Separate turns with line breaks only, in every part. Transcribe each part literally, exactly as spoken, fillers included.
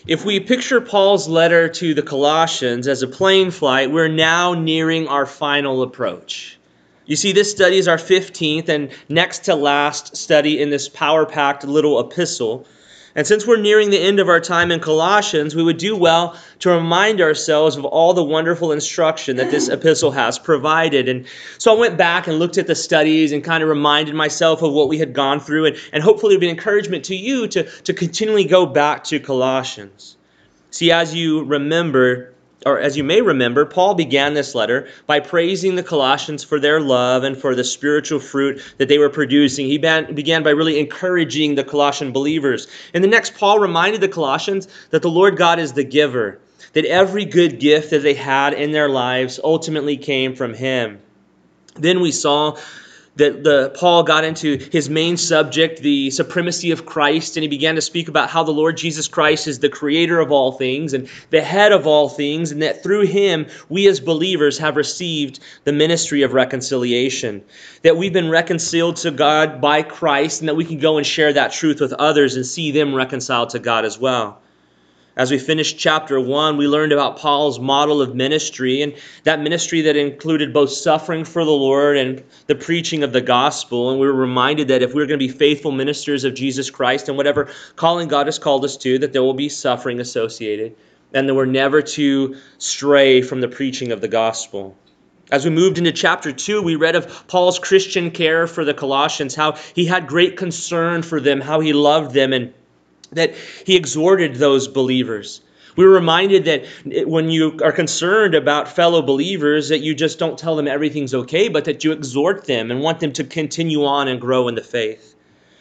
If we picture Paul's letter to the Colossians as a plane flight, we're now nearing our final approach. You see, this study is our fifteenth and next to last study in this power-packed little epistle. And since we're nearing the end of our time in Colossians, we would do well to remind ourselves of all the wonderful instruction that this epistle has provided. And so I went back and looked at the studies and kind of reminded myself of what we had gone through. And, and hopefully it would be an encouragement to you to, to continually go back to Colossians. See, as you remember, or as you may remember, Paul began this letter by praising the Colossians for their love and for the spiritual fruit that they were producing. He began by really encouraging the Colossian believers. And the next, Paul reminded the Colossians that the Lord God is the giver, that every good gift that they had in their lives ultimately came from Him. Then we saw that the Paul got into his main subject, the supremacy of Christ, and he began to speak about how the Lord Jesus Christ is the creator of all things and the head of all things, and that through Him, we as believers have received the ministry of reconciliation, that we've been reconciled to God by Christ, and that we can go and share that truth with others and see them reconciled to God as well. As we finished chapter one, we learned about Paul's model of ministry, and that ministry that included both suffering for the Lord and the preaching of the gospel. And we were reminded that if we're going to be faithful ministers of Jesus Christ and whatever calling God has called us to, that there will be suffering associated, and that we're never to stray from the preaching of the gospel. As we moved into chapter two, we read of Paul's Christian care for the Colossians, how he had great concern for them, how he loved them, and that he exhorted those believers. We were reminded that when you are concerned about fellow believers, that you just don't tell them everything's okay, but that you exhort them and want them to continue on and grow in the faith.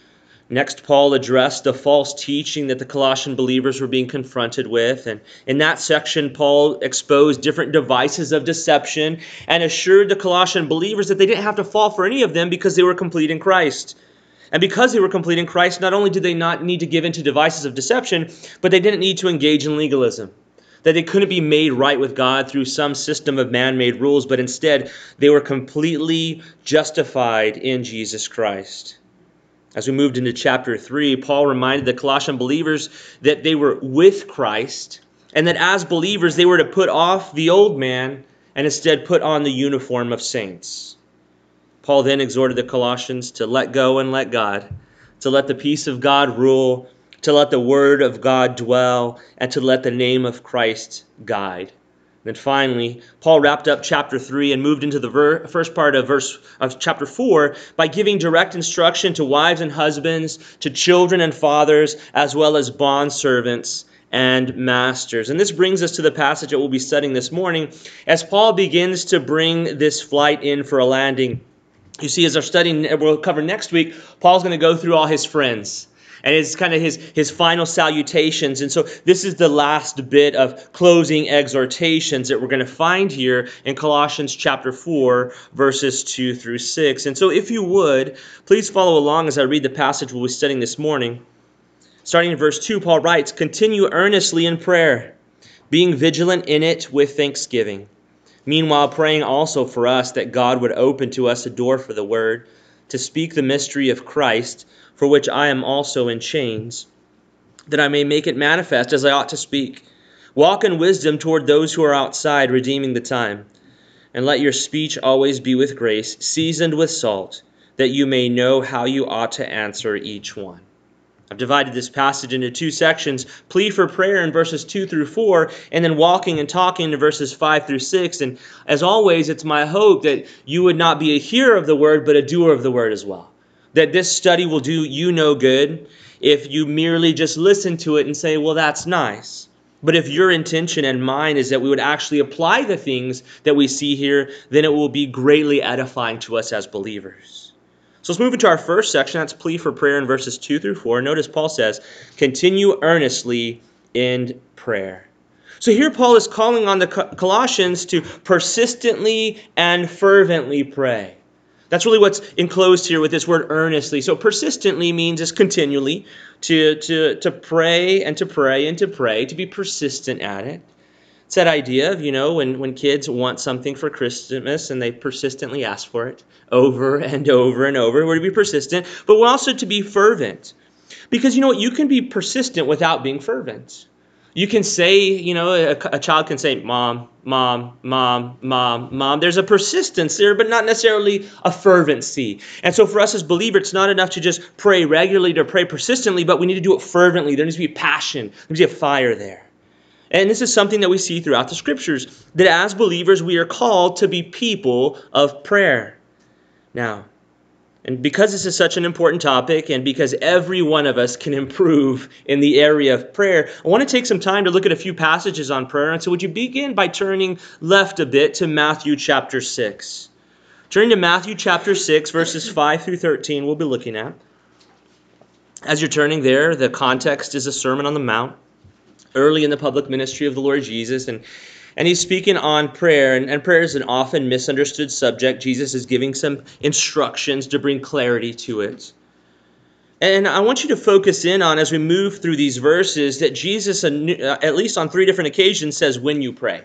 Next, Paul addressed the false teaching that the Colossian believers were being confronted with. And in that section, Paul exposed different devices of deception and assured the Colossian believers that they didn't have to fall for any of them because they were complete in Christ. And because they were complete in Christ, not only did they not need to give in to devices of deception, but they didn't need to engage in legalism. That they couldn't be made right with God through some system of man-made rules, but instead they were completely justified in Jesus Christ. As we moved into chapter three, Paul reminded the Colossian believers that they were with Christ, and that as believers they were to put off the old man and instead put on the uniform of saints. Paul then exhorted the Colossians to let go and let God, to let the peace of God rule, to let the word of God dwell, and to let the name of Christ guide. And then finally, Paul wrapped up chapter three and moved into the ver- first part of verse of chapter four by giving direct instruction to wives and husbands, to children and fathers, as well as bondservants and masters. And this brings us to the passage that we'll be studying this morning as Paul begins to bring this flight in for a landing. You see, as our study we'll cover next week, Paul's going to go through all his friends. And it's kind of his, his final salutations. And so this is the last bit of closing exhortations that we're going to find here in Colossians chapter four, verses two through six. And so if you would, please follow along as I read the passage we'll be studying this morning. Starting in verse two, Paul writes, "Continue earnestly in prayer, being vigilant in it with thanksgiving. Meanwhile, praying also for us that God would open to us a door for the word, to speak the mystery of Christ, for which I am also in chains, that I may make it manifest as I ought to speak. Walk in wisdom toward those who are outside, redeeming the time. And let your speech always be with grace, seasoned with salt, that you may know how you ought to answer each one." I've divided this passage into two sections, plea for prayer in verses two through four, and then walking and talking in verses five through six. And as always, it's my hope that you would not be a hearer of the word, but a doer of the word as well. That this study will do you no good if you merely just listen to it and say, well, that's nice. But if your intention and mine is that we would actually apply the things that we see here, then it will be greatly edifying to us as believers. So let's move into our first section. That's plea for prayer in verses two through four. Notice Paul says, continue earnestly in prayer. So here Paul is calling on the Colossians to persistently and fervently pray. That's really what's enclosed here with this word earnestly. So persistently means is continually, to, to, to pray and to pray and to pray, to be persistent at it. It's that idea of, you know, when, when kids want something for Christmas and they persistently ask for it over and over and over. We're to be persistent, but we're also to be fervent. Because, you know what, you can be persistent without being fervent. You can say, you know, a, a child can say, mom, mom, mom, mom, mom. There's a persistence there, but not necessarily a fervency. And so for us as believers, it's not enough to just pray regularly, to pray persistently, but we need to do it fervently. There needs to be passion. There needs to be a fire there. And this is something that we see throughout the scriptures, that as believers, we are called to be people of prayer. Now, and because this is such an important topic, and because every one of us can improve in the area of prayer, I want to take some time to look at a few passages on prayer. And so would you begin by turning left a bit to Matthew chapter six. Turning to Matthew chapter six, verses five through thirteen, we'll be looking at. As you're turning there, the context is a Sermon on the Mount, early in the public ministry of the Lord Jesus, and And he's speaking on prayer, and, and prayer is an often misunderstood subject. Jesus is giving some instructions to bring clarity to it. And I want you to focus in on, as we move through these verses, that Jesus, at least on three different occasions, says, when you pray.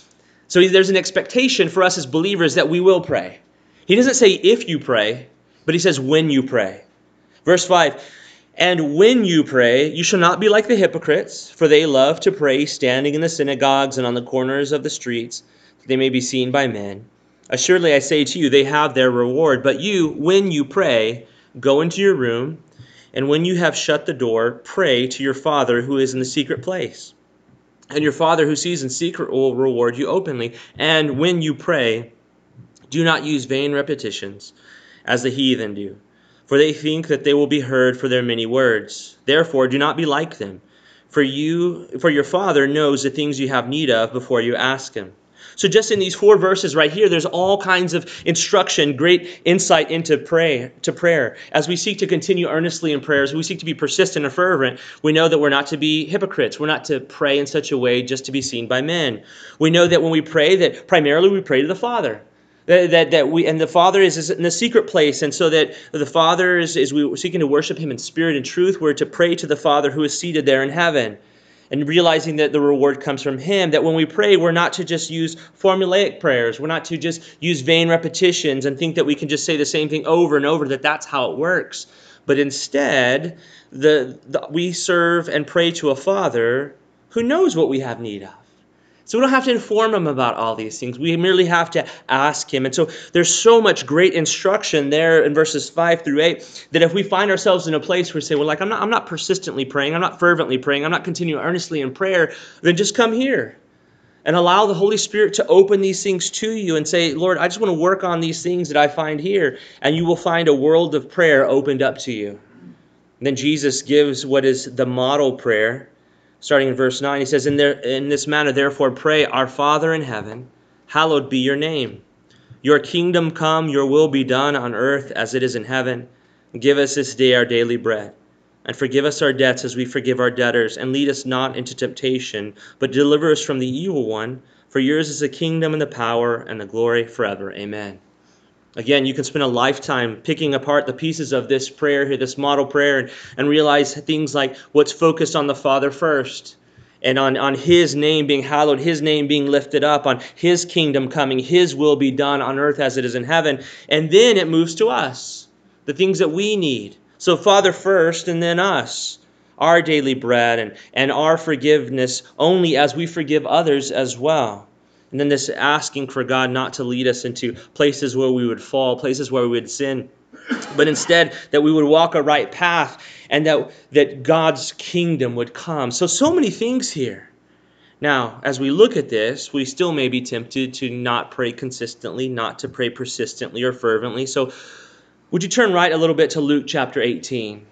So there's an expectation for us as believers that we will pray. He doesn't say if you pray, but he says when you pray. Verse five, and when you pray, you shall not be like the hypocrites, for they love to pray standing in the synagogues and on the corners of the streets, that they may be seen by men. Assuredly, I say to you, they have their reward. But you, when you pray, go into your room, and when you have shut the door, pray to your Father who is in the secret place. And your Father who sees in secret will reward you openly. And when you pray, do not use vain repetitions, as the heathen do, for they think that they will be heard for their many words. Therefore, do not be like them, for you, for your Father knows the things you have need of before you ask him. So just in these four verses right here, there's all kinds of instruction, great insight into prayer, to prayer. As we seek to continue earnestly in prayer, as we seek to be persistent and fervent, we know that we're not to be hypocrites. We're not to pray in such a way just to be seen by men. We know that when we pray, that primarily we pray to the Father. That, that that we and the Father is, is in the secret place, and so that the Father is, is we seeking to worship him in spirit and truth. We're to pray to the Father who is seated there in heaven, and realizing that the reward comes from him. That when we pray, we're not to just use formulaic prayers. We're not to just use vain repetitions and think that we can just say the same thing over and over, that that's how it works. But instead, the, the we serve and pray to a Father who knows what we have need of. So we don't have to inform him about all these things. We merely have to ask him. And so there's so much great instruction there in verses five through eight that if we find ourselves in a place where we say, well, like, I'm not, I'm not persistently praying, I'm not fervently praying, I'm not continuing earnestly in prayer, then just come here and allow the Holy Spirit to open these things to you and say, Lord, I just want to work on these things that I find here. And you will find a world of prayer opened up to you. And then Jesus gives what is the model prayer. Starting in verse nine, he says, in, there, in this manner, therefore, pray, our Father in heaven, hallowed be your name. Your kingdom come, your will be done on earth as it is in heaven. Give us this day our daily bread. And forgive us our debts as we forgive our debtors. And lead us not into temptation, but deliver us from the evil one. For yours is the kingdom and the power and the glory forever. Amen. Again, you can spend a lifetime picking apart the pieces of this prayer here, this model prayer, and, and realize things like what's focused on the Father first, and on, on his name being hallowed, his name being lifted up, on his kingdom coming, his will be done on earth as it is in heaven. And then it moves to us, the things that we need. So Father first, and then us, our daily bread, and, and our forgiveness only as we forgive others as well. And then this asking for God not to lead us into places where we would fall, places where we would sin, but instead that we would walk a right path, and that, that God's kingdom would come. So, so many things here. Now, as we look at this, we still may be tempted to not pray consistently, not to pray persistently or fervently. So would you turn right a little bit to Luke chapter eighteen?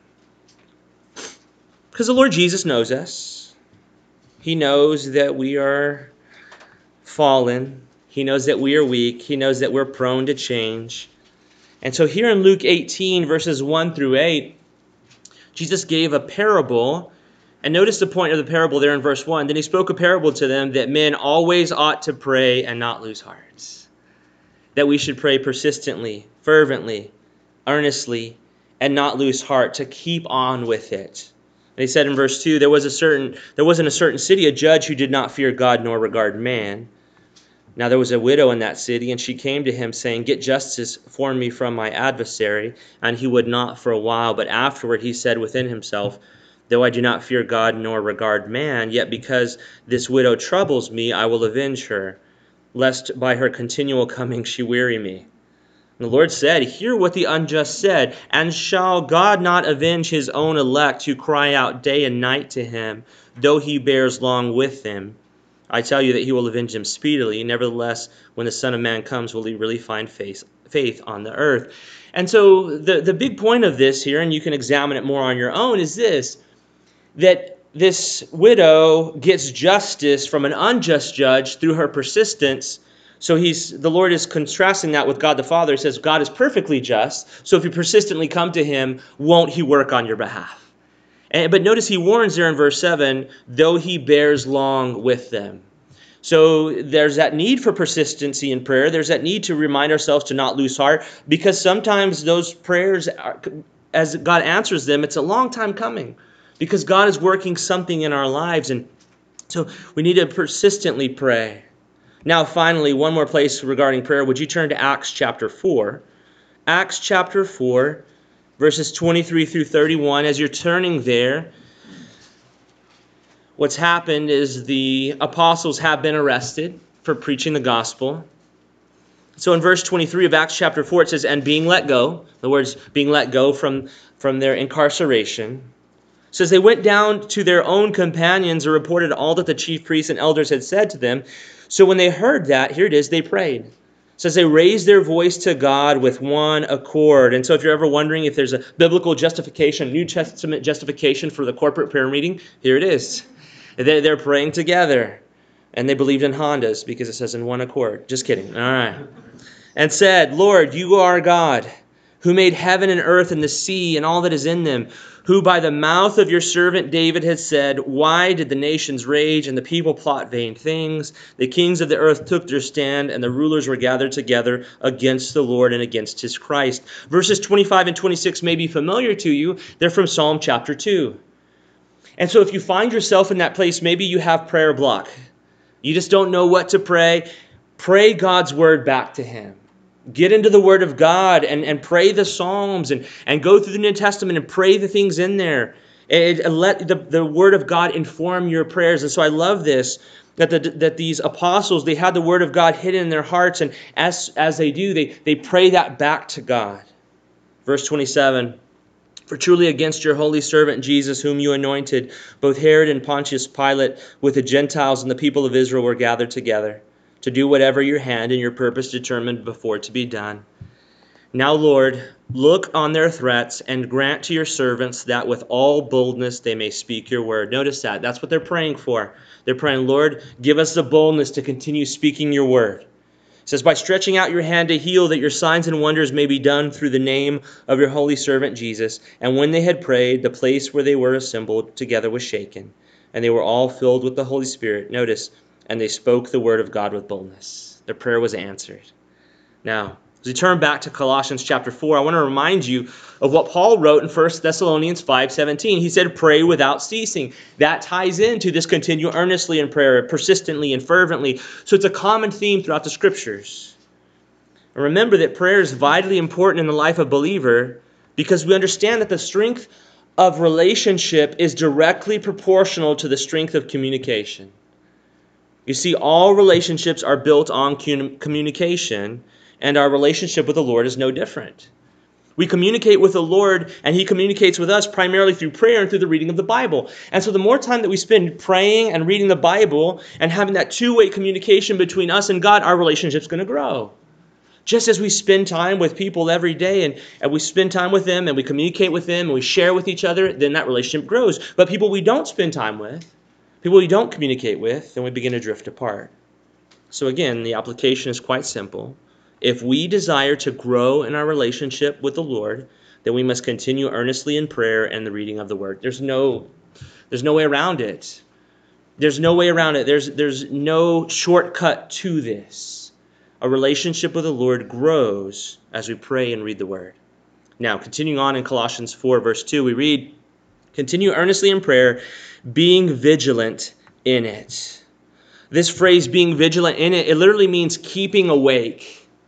Because the Lord Jesus knows us. He knows that we are fallen. He knows that we are weak. He knows that we're prone to change. And so here in Luke eighteen, verses one through eight, Jesus gave a parable. And notice the point of the parable there in verse one. Then he spoke a parable to them that men always ought to pray and not lose hearts. That we should pray persistently, fervently, earnestly, and not lose heart, to keep on with it. And he said in verse two, there was a certain there was in a certain city a judge who did not fear God nor regard man. Now there was a widow in that city, and she came to him, saying, get justice for me from my adversary. And he would not for a while, but afterward he said within himself, Though I do not fear God nor regard man, yet because this widow troubles me, I will avenge her, lest by her continual coming she weary me. And the Lord said, hear what the unjust said, and shall God not avenge his own elect who cry out day and night to him, though he bears long with them? I tell you that he will avenge them speedily. Nevertheless, when the Son of Man comes, will he really find faith, faith on the earth? And so the, the big point of this here, and you can examine it more on your own, is this, that this widow gets justice from an unjust judge through her persistence. So he's the Lord is contrasting that with God the Father. He says God is perfectly just. So if you persistently come to him, won't he work on your behalf? And, but notice he warns there in verse seven, though he bears long with them. So there's that need for persistency in prayer. There's that need to remind ourselves to not lose heart, because sometimes those prayers, are, as God answers them, it's a long time coming, because God is working something in our lives. And so we need to persistently pray. Now, finally, one more place regarding prayer. Would you turn to Acts chapter four? Acts chapter four, verses twenty-three through thirty-one. As you're turning there, what's happened is the apostles have been arrested for preaching the gospel. So in verse twenty-three of Acts chapter four, it says, and being let go, in other words, being let go from, from their incarceration, it says they went down to their own companions and reported all that the chief priests and elders had said to them. So when they heard that, here it is, they prayed. It says they raised their voice to God with one accord. And so if you're ever wondering if there's a biblical justification, New Testament justification for the corporate prayer meeting, here it is. They're praying together. And they believed in Hondas because it says in one accord. Just kidding. All right. And said, Lord, you are God, who made heaven and earth and the sea and all that is in them, who by the mouth of your servant David had said, why did the nations rage and the people plot vain things? The kings of the earth took their stand, and the rulers were gathered together against the Lord and against his Christ. Verses twenty-five and twenty-six may be familiar to you. They're from Psalm chapter two. And so if you find yourself in that place, maybe you have prayer block. You just don't know what to pray. Pray God's word back to him. Get into the Word of God and, and pray the Psalms and, and go through the New Testament and pray the things in there. And, and let the, the Word of God inform your prayers. And so I love this, that the, that these apostles, they had the Word of God hidden in their hearts. And as, as they do, they, they pray that back to God. Verse twenty-seven, for truly against your holy servant Jesus, whom you anointed, both Herod and Pontius Pilate with the Gentiles and the people of Israel were gathered together, to do whatever your hand and your purpose determined before to be done. Now, Lord, look on their threats and grant to your servants that with all boldness they may speak your word. Notice that. That's what they're praying for. They're praying, Lord, give us the boldness to continue speaking your word. It says, by stretching out your hand to heal, that your signs and wonders may be done through the name of your holy servant Jesus. And when they had prayed, the place where they were assembled together was shaken, and they were all filled with the Holy Spirit. Notice, and they spoke the word of God with boldness. Their prayer was answered. Now, as we turn back to Colossians chapter four, I want to remind you of what Paul wrote in First Thessalonians five seventeen. He said, pray without ceasing. That ties into this continue earnestly in prayer, persistently and fervently. So it's a common theme throughout the Scriptures. And remember that prayer is vitally important in the life of a believer, because we understand that the strength of relationship is directly proportional to the strength of communication. You see, all relationships are built on communication, and our relationship with the Lord is no different. We communicate with the Lord, and he communicates with us primarily through prayer and through the reading of the Bible. And so the more time that we spend praying and reading the Bible and having that two-way communication between us and God, our relationship's going to grow. Just as we spend time with people every day and, and we spend time with them and we communicate with them and we share with each other, then that relationship grows. But people we don't spend time with, people we don't communicate with, then we begin to drift apart. So again, the application is quite simple. If we desire to grow in our relationship with the Lord, then we must continue earnestly in prayer and the reading of the Word. There's no, there's no way around it. There's no way around it. There's, there's no shortcut to this. A relationship with the Lord grows as we pray and read the Word. Now, continuing on in Colossians four, verse two, we read, continue earnestly in prayer, being vigilant in it. This phrase, being vigilant in it, it literally means keeping awake.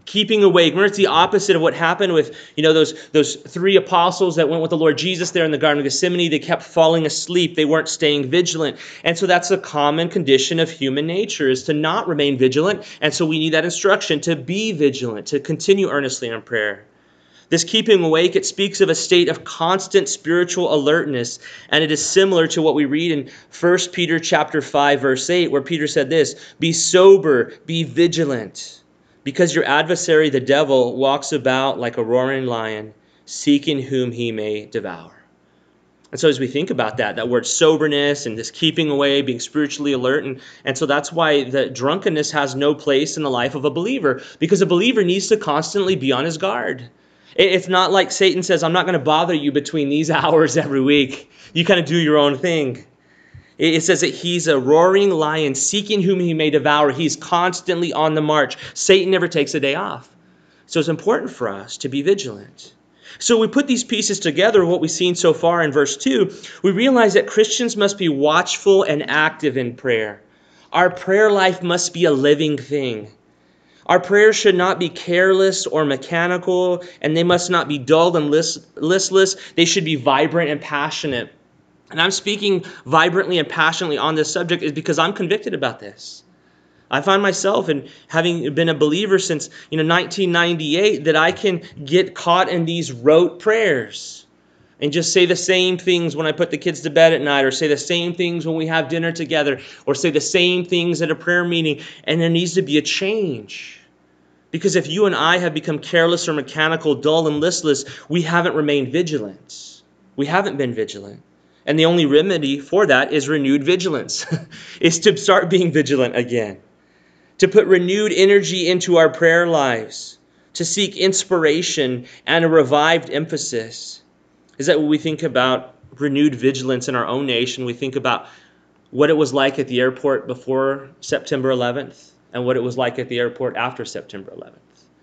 Keeping awake. Remember, it's the opposite of what happened with, you know, those, those three apostles that went with the Lord Jesus there in the Garden of Gethsemane. They kept falling asleep. They weren't staying vigilant. And so that's a common condition of human nature, is to not remain vigilant. And so we need that instruction to be vigilant, to continue earnestly in prayer. This keeping awake, it speaks of a state of constant spiritual alertness, and it is similar to what we read in First Peter chapter five, verse eight, where Peter said this, "Be sober, be vigilant, because your adversary, the devil, walks about like a roaring lion, seeking whom he may devour." And so as we think about that, that word soberness and this keeping away, being spiritually alert, and, and so that's why the drunkenness has no place in the life of a believer, because a believer needs to constantly be on his guard. It's not like Satan says, "I'm not going to bother you between these hours every week. You kind of do your own thing." It says that he's a roaring lion seeking whom he may devour. He's constantly on the march. Satan never takes a day off. So it's important for us to be vigilant. So we put these pieces together, what we've seen so far in verse two. We realize that Christians must be watchful and active in prayer. Our prayer life must be a living thing. Our prayers should not be careless or mechanical, and they must not be dull and listless. They should be vibrant and passionate. And I'm speaking vibrantly and passionately on this subject is because I'm convicted about this. I find myself, and having been a believer since you know nineteen ninety-eight, that I can get caught in these rote prayers and just say the same things when I put the kids to bed at night, or say the same things when we have dinner together, or say the same things at a prayer meeting. And there needs to be a change. Because if you and I have become careless or mechanical, dull and listless, we haven't remained vigilant. We haven't been vigilant. And the only remedy for that is renewed vigilance, is to start being vigilant again, to put renewed energy into our prayer lives, to seek inspiration and a revived emphasis. Is that when we think about renewed vigilance in our own nation, we think about what it was like at the airport before September eleventh and what it was like at the airport after September eleventh.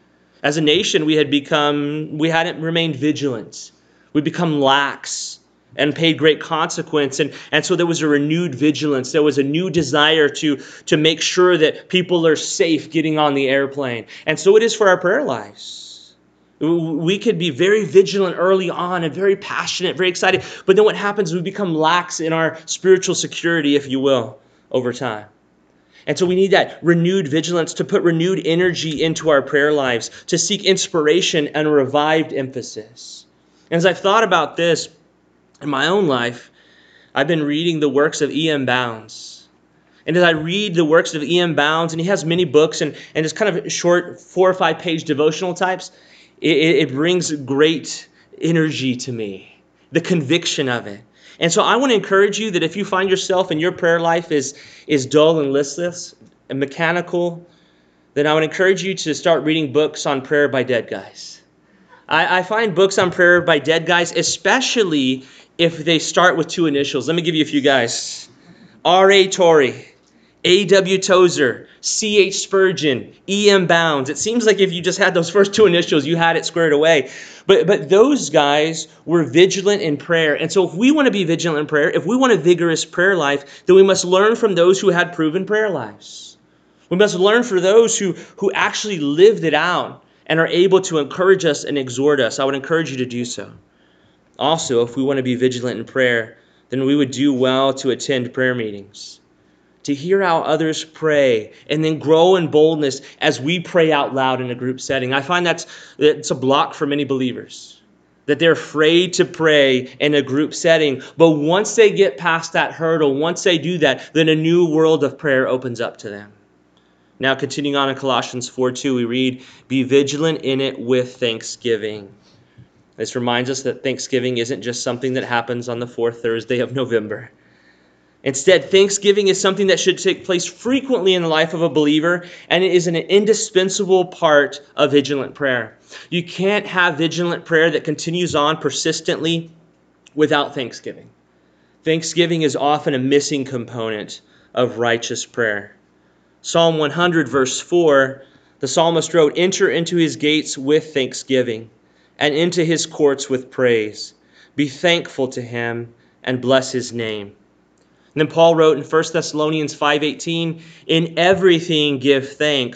As a nation, we had become, we hadn't remained vigilant. We'd become lax and paid great consequence. And, and so there was a renewed vigilance. There was a new desire to, to make sure that people are safe getting on the airplane. And so it is for our prayer lives. We could be very vigilant early on and very passionate, very excited. But then what happens is we become lax in our spiritual security, if you will, over time. And so we need that renewed vigilance to put renewed energy into our prayer lives, to seek inspiration and a revived emphasis. And as I've thought about this, in my own life, I've been reading the works of E M Bounds. And as I read the works of E M Bounds, and he has many books and, and it's kind of short four or five page devotional types, it, it brings great energy to me, the conviction of it. And so I want to encourage you that if you find yourself and your prayer life is, is dull and listless and mechanical, then I would encourage you to start reading books on prayer by dead guys. I, I find books on prayer by dead guys, especially if they start with two initials. Let me give you a few guys. R A Torrey, A W Tozer, C H Spurgeon, E M Bounds. It seems like if you just had those first two initials, you had it squared away. But, but those guys were vigilant in prayer. And so if we want to be vigilant in prayer, if we want a vigorous prayer life, then we must learn from those who had proven prayer lives. We must learn from those who, who actually lived it out and are able to encourage us and exhort us. I would encourage you to do so. Also, if we want to be vigilant in prayer, then we would do well to attend prayer meetings, to hear how others pray, and then grow in boldness as we pray out loud in a group setting. I find that's it's a block for many believers, that they're afraid to pray in a group setting. But once they get past that hurdle, once they do that, then a new world of prayer opens up to them. Now, continuing on in Colossians four two, we read, "Be vigilant in it with thanksgiving." This reminds us that Thanksgiving isn't just something that happens on the fourth Thursday of November. Instead, Thanksgiving is something that should take place frequently in the life of a believer, and it is an indispensable part of vigilant prayer. You can't have vigilant prayer that continues on persistently without thanksgiving. Thanksgiving is often a missing component of righteous prayer. Psalm one hundred, verse four, the psalmist wrote, "Enter into his gates with thanksgiving, and into his courts with praise. Be thankful to him and bless his name." And then Paul wrote in First Thessalonians five eighteen, "In everything give thanks,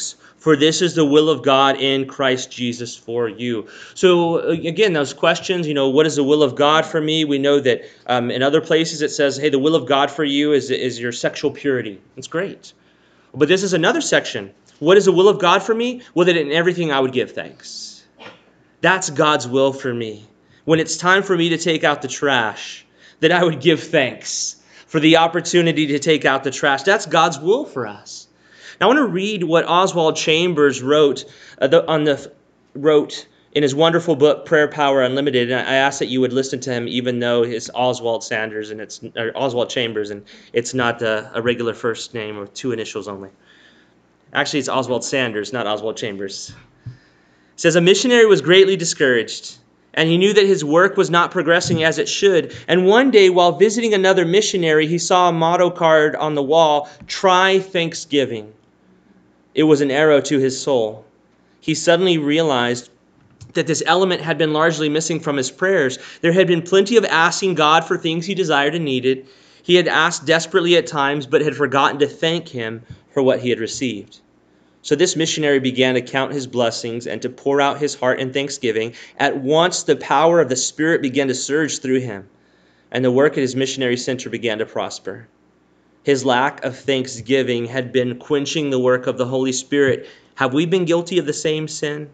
For this is the will of God in Christ Jesus for you. So again, those questions, you know, what is the will of God for me? We know that um, in other places it says, hey, the will of God for you is, is your sexual purity. That's great. But this is another section. What is the will of God for me? Well, that in everything I would give thanks. That's God's will for me. When it's time for me to take out the trash, that I would give thanks for the opportunity to take out the trash. That's God's will for us. Now, I want to read what Oswald Chambers wrote uh, the, on the wrote in his wonderful book, Prayer Power Unlimited. And I ask that you would listen to him, even though it's Oswald Sanders and it's or Oswald Chambers, and it's not a, a regular first name or two initials only. Actually, it's Oswald Sanders, not Oswald Chambers. It says, a missionary was greatly discouraged, and he knew that his work was not progressing as it should. And one day, while visiting another missionary, he saw a motto card on the wall, "Try Thanksgiving." It was an arrow to his soul. He suddenly realized that this element had been largely missing from his prayers. There had been plenty of asking God for things he desired and needed. He had asked desperately at times, but had forgotten to thank him for what he had received. So this missionary began to count his blessings and to pour out his heart in thanksgiving. At once, the power of the Spirit began to surge through him, and the work at his missionary center began to prosper. His lack of thanksgiving had been quenching the work of the Holy Spirit. Have we been guilty of the same sin?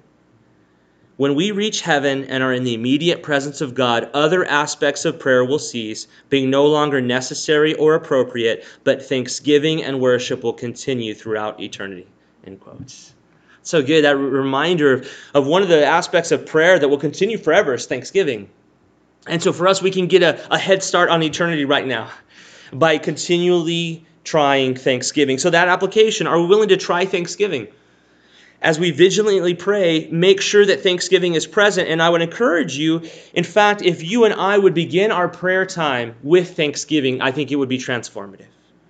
When we reach heaven and are in the immediate presence of God, other aspects of prayer will cease, being no longer necessary or appropriate, but thanksgiving and worship will continue throughout eternity. End quotes. So good, that reminder of, of one of the aspects of prayer that will continue forever is thanksgiving. And so for us, we can get a, a head start on eternity right now by continually trying thanksgiving. So that application, are we willing to try thanksgiving? As we vigilantly pray, make sure that thanksgiving is present. And I would encourage you, in fact, if you and I would begin our prayer time with thanksgiving, I think it would be transformative.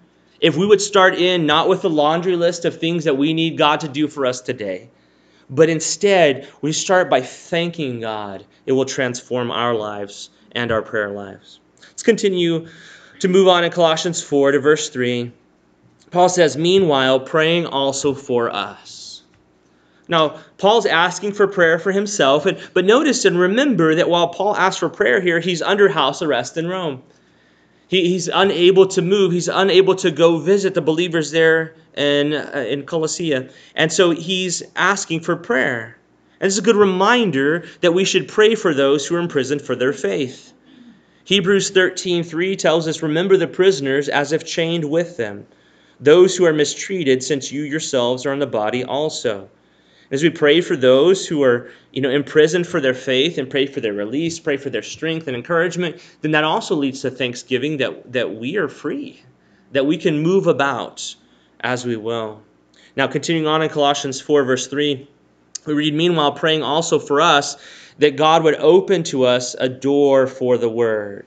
If we would start in not with a laundry list of things that we need God to do for us today, but instead we start by thanking God, it will transform our lives and our prayer lives. Let's continue to move on in Colossians four to verse three. Paul says, meanwhile, praying also for us. Now, Paul's asking for prayer for himself, and, but notice and remember that while Paul asks for prayer here, he's under house arrest in Rome. He, he's unable to move. He's unable to go visit the believers there in, uh, in Colossae. And so he's asking for prayer. And this is a good reminder that we should pray for those who are imprisoned for their faith. Hebrews thirteen three tells us, remember the prisoners as if chained with them, those who are mistreated, since you yourselves are in the body also. As we pray for those who are, you know, imprisoned for their faith and pray for their release, pray for their strength and encouragement, then that also leads to thanksgiving that, that we are free, that we can move about as we will. Now, continuing on in Colossians four, verse three, we read, meanwhile, praying also for us that God would open to us a door for the word.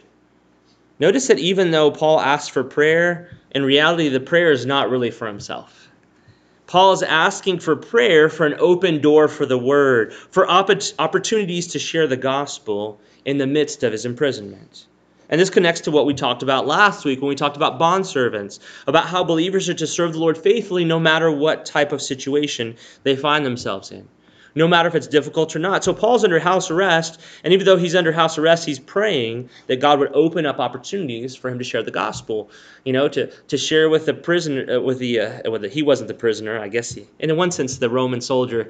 Notice that even though Paul asked for prayer, in reality, the prayer is not really for himself. Paul is asking for prayer for an open door for the word, for opportunities to share the gospel in the midst of his imprisonment. And this connects to what we talked about last week when we talked about bondservants, about how believers are to serve the Lord faithfully no matter what type of situation they find themselves in, no matter if it's difficult or not. So Paul's under house arrest, and even though he's under house arrest, he's praying that God would open up opportunities for him to share the gospel, you know, to, to share with the prisoner, uh, with the, uh, with the, he wasn't the prisoner, I guess he, in one sense, the Roman soldier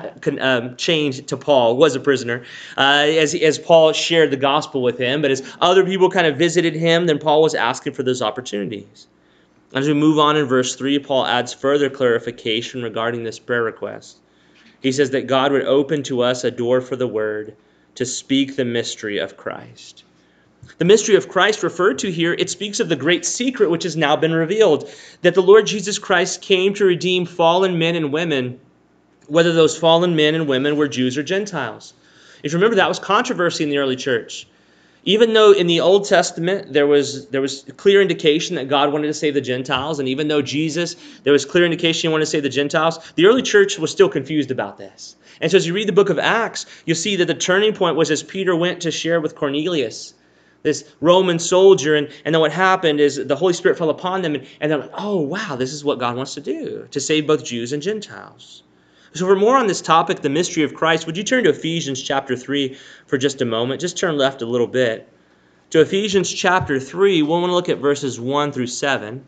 um, chained to Paul was a prisoner, uh, as, as Paul shared the gospel with him, but as other people kind of visited him, then Paul was asking for those opportunities. As we move on in verse three, Paul adds further clarification regarding this prayer request. He says that God would open to us a door for the word to speak the mystery of Christ. The mystery of Christ referred to here, it speaks of the great secret which has now been revealed, that the Lord Jesus Christ came to redeem fallen men and women, whether those fallen men and women were Jews or Gentiles. If you remember, that was controversy in the early church. Even though in the Old Testament there was there was clear indication that God wanted to save the Gentiles, and even though Jesus, there was clear indication he wanted to save the Gentiles, the early church was still confused about this. And so as you read the book of Acts, you'll see that the turning point was as Peter went to share with Cornelius, this Roman soldier, and, and then what happened is the Holy Spirit fell upon them, and, and they're like, oh, wow, this is what God wants to do, to save both Jews and Gentiles. So for more on this topic, the mystery of Christ, would you turn to Ephesians chapter three for just a moment? Just turn left a little bit. To Ephesians chapter three, we'll want to look at verses one through seven.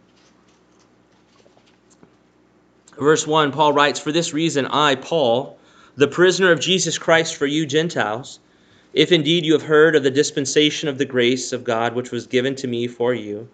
Verse one, Paul writes, "For this reason I, Paul, the prisoner of Jesus Christ for you Gentiles, if indeed you have heard of the dispensation of the grace of God which was given to me for you,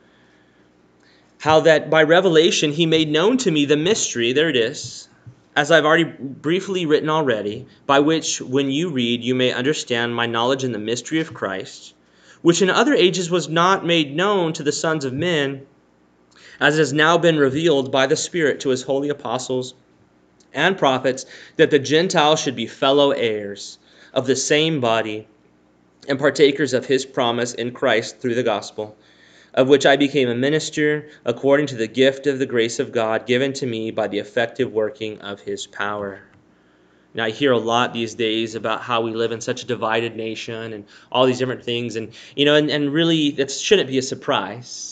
how that by revelation he made known to me the mystery," there it is, "as I've already briefly written already, by which when you read you may understand my knowledge in the mystery of Christ, which in other ages was not made known to the sons of men, as it has now been revealed by the Spirit to his holy apostles and prophets, that the Gentiles should be fellow heirs of the same body and partakers of his promise in Christ through the gospel, of which I became a minister according to the gift of the grace of God given to me by the effective working of his power." Now, I hear a lot these days about how we live in such a divided nation and all these different things. And, you know, and, and really, that shouldn't be a surprise.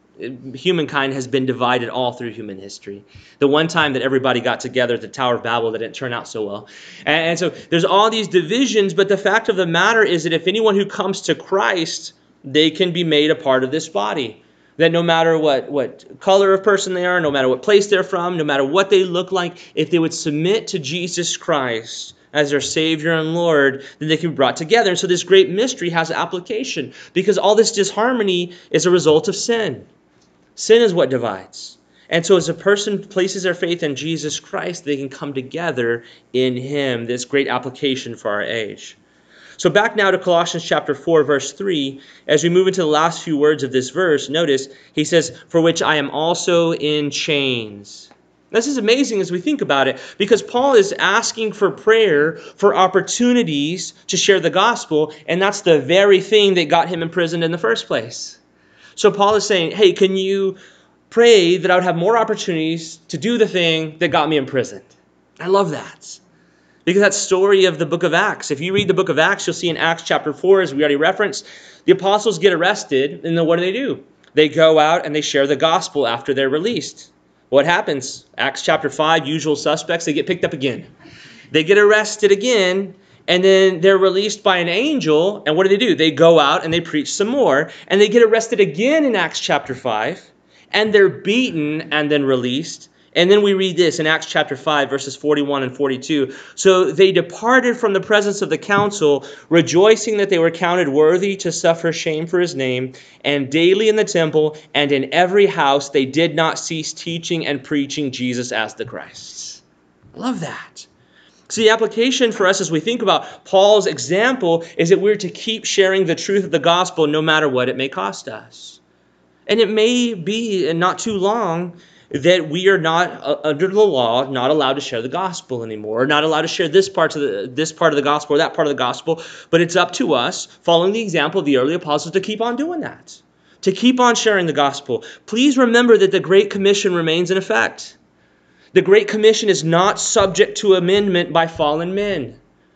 Humankind has been divided all through human history. The one time that everybody got together at the Tower of Babel, that didn't turn out so well. And, and so there's all these divisions, but the fact of the matter is that if anyone who comes to Christ, they can be made a part of this body. That no matter what, what color of person they are, no matter what place they're from, no matter what they look like, if they would submit to Jesus Christ as their Savior and Lord, then they can be brought together. And so this great mystery has application, because all this disharmony is a result of sin. Sin is what divides. And so as a person places their faith in Jesus Christ, they can come together in him. This great application for our age. So back now to Colossians chapter four, verse three. As we move into the last few words of this verse, notice he says, "For which I am also in chains." This is amazing as we think about it, because Paul is asking for prayer for opportunities to share the gospel, and that's the very thing that got him imprisoned in the first place. So Paul is saying, hey, can you pray that I would have more opportunities to do the thing that got me imprisoned? I love that. Because that story of the book of Acts, if you read the book of Acts, you'll see in Acts chapter four, as we already referenced, the apostles get arrested, and then what do they do? They go out and they share the gospel after they're released. What happens? Acts chapter five, usual suspects, they get picked up again. They get arrested again, and then they're released by an angel, and what do they do? They go out and they preach some more, and they get arrested again in Acts chapter five, and they're beaten and then released. And then we read this in Acts chapter five, verses forty-one and forty-two. "So they departed from the presence of the council, rejoicing that they were counted worthy to suffer shame for his name, and daily in the temple and in every house they did not cease teaching and preaching Jesus as the Christ." I love that. See, the application for us as we think about Paul's example is that we're to keep sharing the truth of the gospel no matter what it may cost us. And it may be not too long that we are not, uh, under the law, not allowed to share the gospel anymore, or not allowed to share this part of the this part of the gospel or that part of the gospel. But it's up to us, following the example of the early apostles, to keep on doing that, to keep on sharing the gospel. Please remember that the Great Commission remains in effect. The Great Commission is not subject to amendment by fallen men.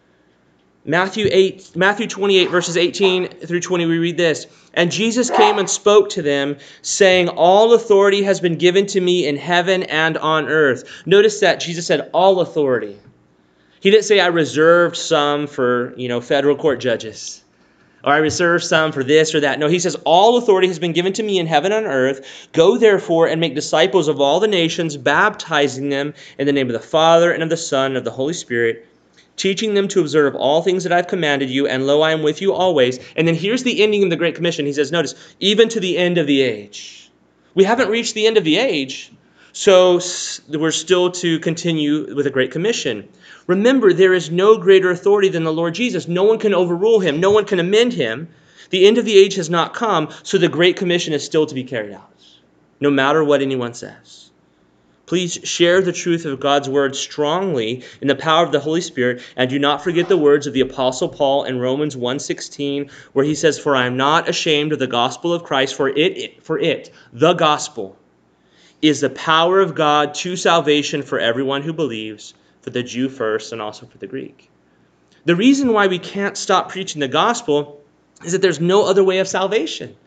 Matthew eight, Matthew twenty-eight, verses eighteen through twenty, we read this. "And Jesus came and spoke to them, saying, all authority has been given to me in heaven and on earth." Notice that Jesus said all authority. He didn't say I reserved some for, you know, federal court judges, or I reserve some for this or that. No, he says, all authority has been given to me in heaven and earth. Go therefore and make disciples of all the nations, baptizing them in the name of the Father and of the Son and of the Holy Spirit, teaching them to observe all things that I've commanded you, and lo, I am with you always. And then here's the ending of the Great Commission. He says, notice, even to the end of the age. We haven't reached the end of the age, so we're still to continue with the Great Commission. Remember, there is no greater authority than the Lord Jesus. No one can overrule him. No one can amend him. The end of the age has not come, so the Great Commission is still to be carried out, no matter what anyone says. Please share the truth of God's word strongly in the power of the Holy Spirit, and do not forget the words of the Apostle Paul in Romans one sixteen, where he says, "For I am not ashamed of the gospel of Christ, for it, for it, the gospel, is the power of God to salvation for everyone who believes, for the Jew first and also for the Greek." The reason why we can't stop preaching the gospel is that there's no other way of salvation.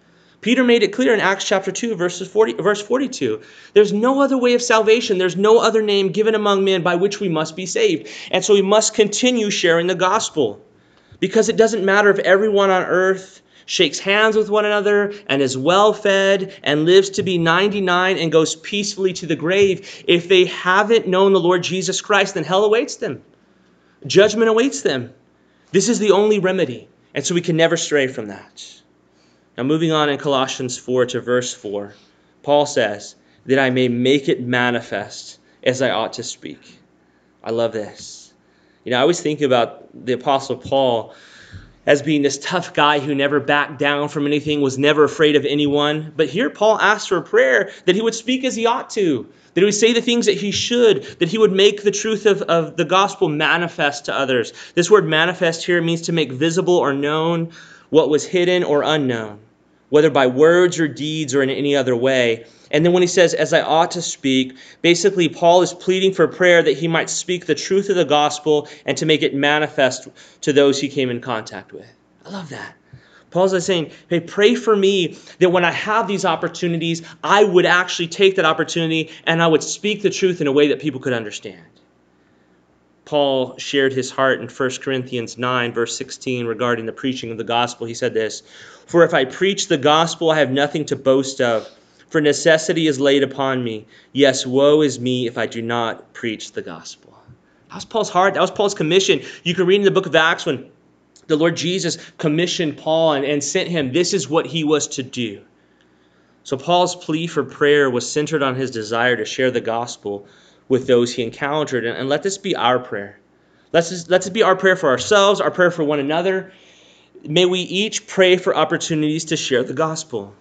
Peter made it clear in Acts chapter two, verses forty, verse forty-two. There's no other way of salvation. There's no other name given among men by which we must be saved. And so we must continue sharing the gospel. Because it doesn't matter if everyone on earth shakes hands with one another and is well-fed and lives to be ninety-nine and goes peacefully to the grave. If they haven't known the Lord Jesus Christ, then hell awaits them. Judgment awaits them. This is the only remedy. And so we can never stray from that. Now moving on in Colossians four to verse four, Paul says, that I may make it manifest as I ought to speak. I love this. You know, I always think about the Apostle Paul as being this tough guy who never backed down from anything, was never afraid of anyone. But here Paul asks for a prayer that he would speak as he ought to, that he would say the things that he should, that he would make the truth of, of the gospel manifest to others. This word manifest here means to make visible or known what was hidden or unknown, whether by words or deeds or in any other way. And then when he says, as I ought to speak, basically Paul is pleading for prayer that he might speak the truth of the gospel and to make it manifest to those he came in contact with. I love that. Paul's saying, hey, pray for me that when I have these opportunities, I would actually take that opportunity and I would speak the truth in a way that people could understand. Paul shared his heart in First Corinthians nine, verse sixteen, regarding the preaching of the gospel. He said this, for if I preach the gospel, I have nothing to boast of, for necessity is laid upon me. Yes, woe is me if I do not preach the gospel. That was Paul's heart. That was Paul's commission. You can read in the book of Acts when the Lord Jesus commissioned Paul and, and sent him. This is what he was to do. So Paul's plea for prayer was centered on his desire to share the gospel with those he encountered. And, and let this be our prayer. Let's just, let this be our prayer for ourselves, our prayer for one another. May we each pray for opportunities to share the gospel.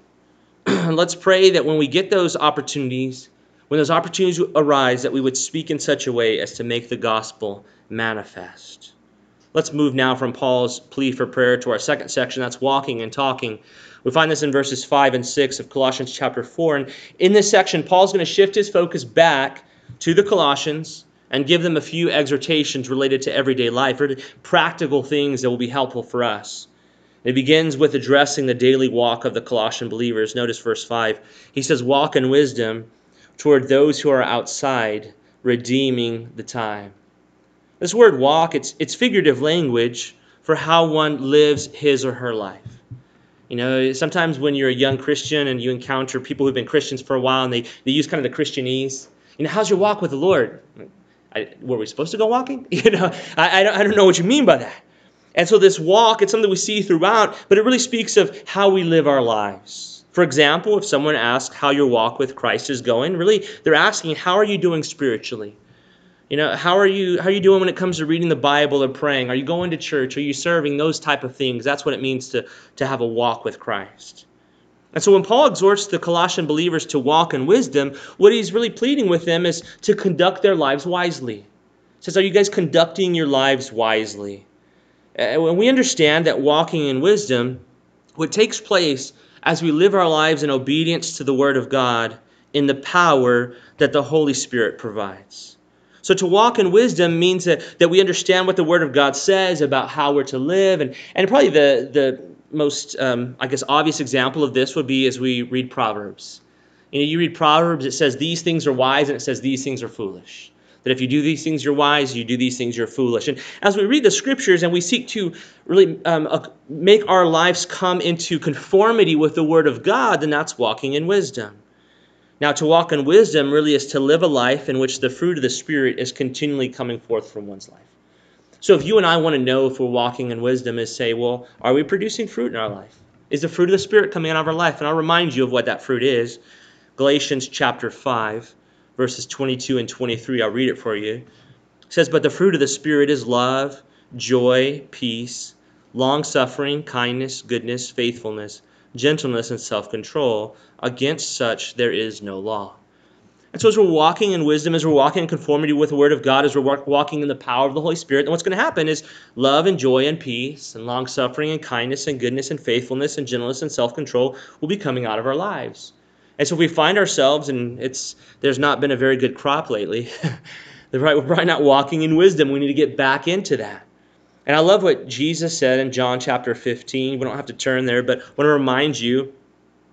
Let's pray that when we get those opportunities, when those opportunities arise, that we would speak in such a way as to make the gospel manifest. Let's move now from Paul's plea for prayer to our second section. That's walking and talking. We find this in verses five and six of Colossians chapter four. And in this section, Paul's going to shift his focus back to the Colossians and give them a few exhortations related to everyday life, or practical things that will be helpful for us. It begins with addressing the daily walk of the Colossian believers. Notice verse five. He says, walk in wisdom toward those who are outside, redeeming the time. This word walk, it's, it's figurative language for how one lives his or her life. You know, sometimes when you're a young Christian and you encounter people who've been Christians for a while and they, they use kind of the Christianese, you know, how's your walk with the Lord? I, were we supposed to go walking? You know, I, I, don't, I don't know what you mean by that. And so this walk, it's something we see throughout, but it really speaks of how we live our lives. For example, if someone asks how your walk with Christ is going, really they're asking, how are you doing spiritually? You know, how are you how are you doing when it comes to reading the Bible or praying? Are you going to church? Are you serving? Those type of things. That's what it means to, to have a walk with Christ. And so when Paul exhorts the Colossian believers to walk in wisdom, what he's really pleading with them is to conduct their lives wisely. He says, are you guys conducting your lives wisely? And when we understand that walking in wisdom, what takes place as we live our lives in obedience to the Word of God in the power that the Holy Spirit provides. So to walk in wisdom means that, that we understand what the Word of God says about how we're to live. And, and probably the, the most, um, I guess, obvious example of this would be as we read Proverbs. You know, you read Proverbs, it says these things are wise and it says these things are foolish. That if you do these things, you're wise. You do these things, you're foolish. And as we read the Scriptures and we seek to really um, uh, make our lives come into conformity with the Word of God, then that's walking in wisdom. Now, to walk in wisdom really is to live a life in which the fruit of the Spirit is continually coming forth from one's life. So if you and I want to know if we're walking in wisdom is say, well, are we producing fruit in our life? Is the fruit of the Spirit coming out of our life? And I'll remind you of what that fruit is. Galatians chapter five. Verses twenty-two and twenty-three, I'll read it for you. It says, but the fruit of the Spirit is love, joy, peace, long-suffering, kindness, goodness, faithfulness, gentleness, and self-control. Against such there is no law. And so as we're walking in wisdom, as we're walking in conformity with the Word of God, as we're walking in the power of the Holy Spirit, then what's going to happen is love and joy and peace and long-suffering and kindness and goodness and faithfulness and gentleness and self-control will be coming out of our lives. And so if we find ourselves, and it's there's not been a very good crop lately, we're probably not walking in wisdom. We need to get back into that. And I love what Jesus said in John chapter fifteen. We don't have to turn there, but I want to remind you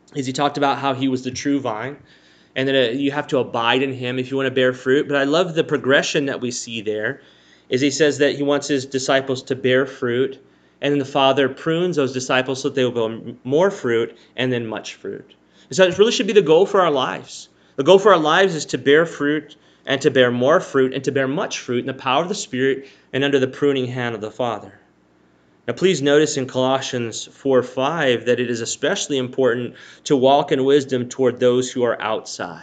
is he talked about how he was the true vine, and that uh, you have to abide in him if you want to bear fruit. But I love the progression that we see there, is he says that he wants his disciples to bear fruit, and then the Father prunes those disciples so that they will bear more fruit and then much fruit. And so it really should be the goal for our lives. The goal for our lives is to bear fruit and to bear more fruit and to bear much fruit in the power of the Spirit and under the pruning hand of the Father. Now, please notice in Colossians four five that it is especially important to walk in wisdom toward those who are outside.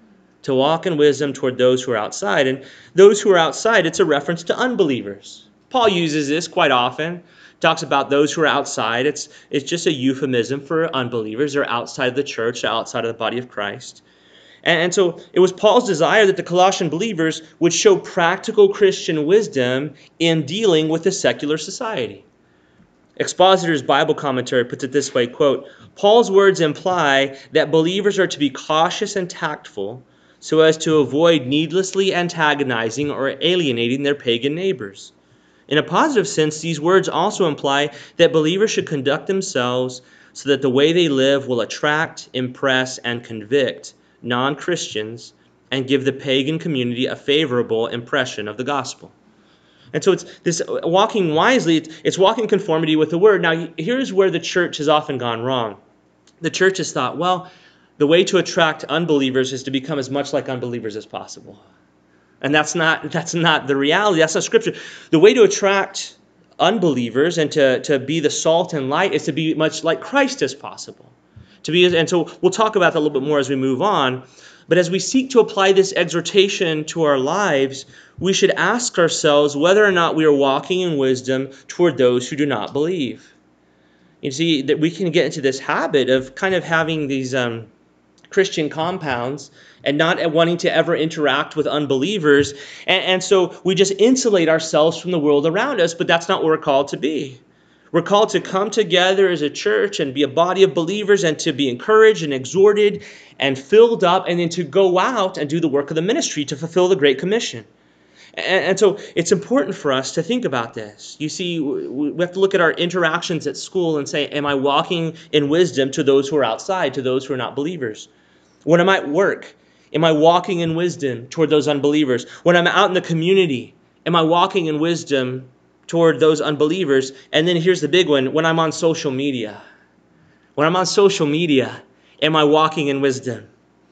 To walk in wisdom toward those who are outside. And those who are outside, it's a reference to unbelievers. Paul uses this quite often. Talks about those who are outside. It's, it's just a euphemism for unbelievers. They're outside of the church, outside of the body of Christ. And, and so it was Paul's desire that the Colossian believers would show practical Christian wisdom in dealing with the secular society. Expositor's Bible Commentary puts it this way, quote, Paul's words imply that believers are to be cautious and tactful so as to avoid needlessly antagonizing or alienating their pagan neighbors. In a positive sense, these words also imply that believers should conduct themselves so that the way they live will attract, impress, and convict non-Christians and give the pagan community a favorable impression of the gospel. And so it's this walking wisely, it's, it's walking conformity with the word. Now, here's where the church has often gone wrong. The church has thought, well, the way to attract unbelievers is to become as much like unbelievers as possible. And that's not that's not the reality. That's not Scripture. The way to attract unbelievers and to, to be the salt and light is to be much like Christ as possible. To be, and so we'll talk about that a little bit more as we move on. But as we seek to apply this exhortation to our lives, we should ask ourselves whether or not we are walking in wisdom toward those who do not believe. You see, that we can get into this habit of kind of having these um, Christian compounds and not wanting to ever interact with unbelievers. And, and so we just insulate ourselves from the world around us, but that's not what we're called to be. We're called to come together as a church and be a body of believers and to be encouraged and exhorted and filled up and then to go out and do the work of the ministry to fulfill the Great Commission. And, and so it's important for us to think about this. You see, we have to look at our interactions at school and say, am I walking in wisdom to those who are outside, to those who are not believers? When I'm at work, am I walking in wisdom toward those unbelievers? When I'm out in the community, am I walking in wisdom toward those unbelievers? And then here's the big one, when I'm on social media. When I'm on social media, am I walking in wisdom?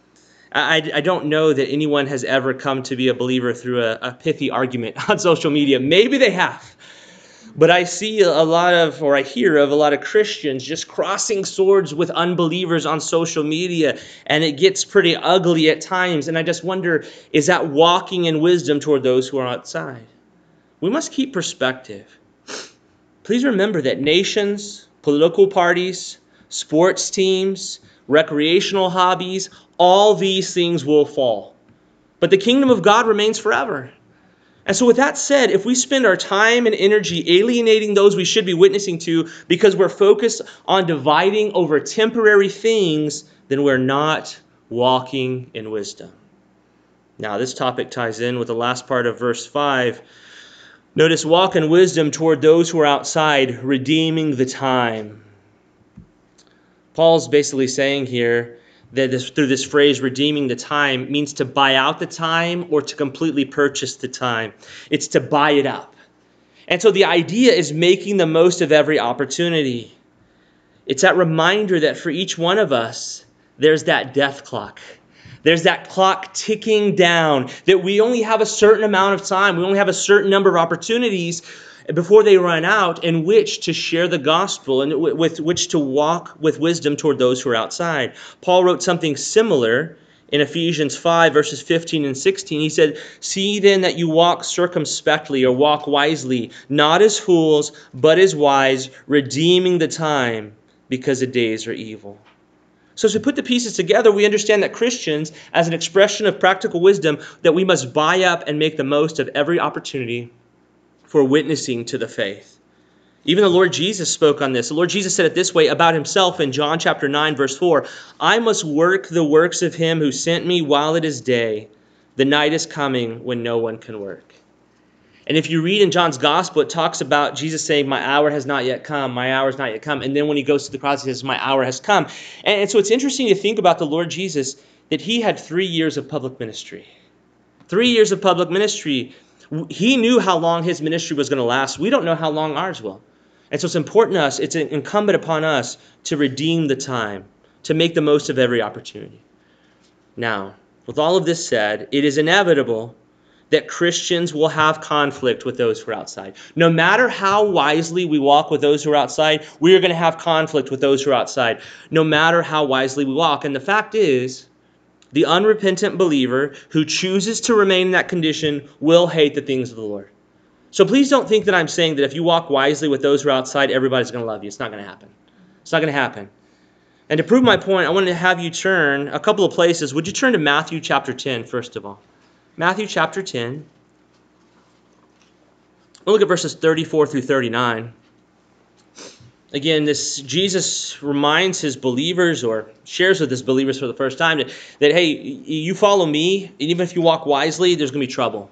I, I don't know that anyone has ever come to be a believer through a, a pithy argument on social media. Maybe they have. But I see a lot of, or I hear of a lot of Christians just crossing swords with unbelievers on social media, and it gets pretty ugly at times. And I just wonder, is that walking in wisdom toward those who are outside? We must keep perspective. Please remember that nations, political parties, sports teams, recreational hobbies, all these things will fall. But the kingdom of God remains forever. And so with that said, if we spend our time and energy alienating those we should be witnessing to because we're focused on dividing over temporary things, then we're not walking in wisdom. Now, this topic ties in with the last part of verse five. Notice, walk in wisdom toward those who are outside, redeeming the time. Paul's basically saying here that this, through this phrase, redeeming the time, means to buy out the time or to completely purchase the time. It's to buy it up. And so the idea is making the most of every opportunity. It's that reminder that for each one of us, there's that death clock. There's that clock ticking down, that we only have a certain amount of time. We only have a certain number of opportunities before they run out in which to share the gospel and with which to walk with wisdom toward those who are outside. Paul wrote something similar in Ephesians five, verses fifteen and sixteen. He said, "See then that you walk circumspectly," or walk wisely, "not as fools, but as wise, redeeming the time, because the days are evil." So as we put the pieces together, we understand that Christians, as an expression of practical wisdom, that we must buy up and make the most of every opportunity for witnessing to the faith. Even the Lord Jesus spoke on this. The Lord Jesus said it this way about himself in John chapter nine, verse four. "I must work the works of him who sent me while it is day. The night is coming when no one can work." And if you read in John's gospel, it talks about Jesus saying, my hour has not yet come, my hour has not yet come. And then when he goes to the cross, he says, my hour has come. And, and so it's interesting to think about the Lord Jesus, that he had three years of public ministry. Three years of public ministry. He knew how long his ministry was going to last. We don't know how long ours will. And so it's important to us, it's incumbent upon us to redeem the time, to make the most of every opportunity. Now, with all of this said, it is inevitable that Christians will have conflict with those who are outside. No matter how wisely we walk with those who are outside, we are going to have conflict with those who are outside, no matter how wisely we walk. And the fact is, the unrepentant believer who chooses to remain in that condition will hate the things of the Lord. So please don't think that I'm saying that if you walk wisely with those who are outside, everybody's going to love you. It's not going to happen. It's not going to happen. And to prove my point, I wanted to have you turn a couple of places. Would you turn to Matthew chapter ten, first of all? Matthew chapter ten. We'll look at verses thirty-four through thirty-nine. Again, this Jesus reminds his believers, or shares with his believers for the first time, that, that hey, you follow me, and even if you walk wisely, there's going to be trouble.